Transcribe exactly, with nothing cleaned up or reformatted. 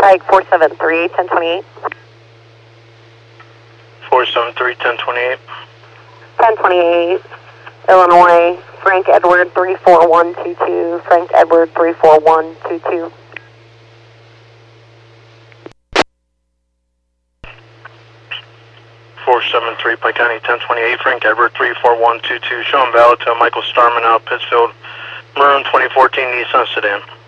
Pike four seven three, ten twenty-eight. four seven three, ten twenty-eight. ten twenty-eight, Illinois, Frank Edward three four one two two, Frank Edward three four one two two. four seven three, Pike County, ten twenty-eight, Frank Edward three four one two two, showing valid to Michael Starman out Pittsfield, Maroon twenty fourteen Nissan sedan.